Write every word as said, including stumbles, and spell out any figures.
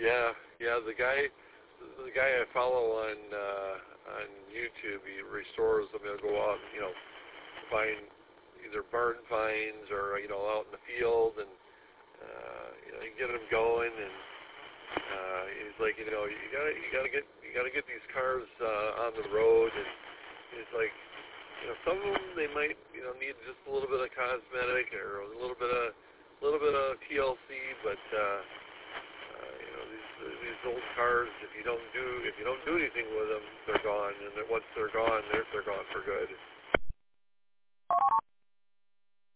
Yeah, yeah. The guy, the guy I follow on uh, on YouTube, he restores them. He'll go out, and, you know, find either barn finds or you know out in the field, and uh, you know, you get them going. And uh, he's like, you know, you gotta, you gotta get, you gotta get these cars uh, on the road. And he's like, you know, some of them they might, you know, need just a little bit of cosmetic or a little bit of, a little bit of T L C, but uh, uh, you know, these these old cars, if you don't do, if you don't do anything with them, they're gone, and then once they're gone, they're they're gone for good.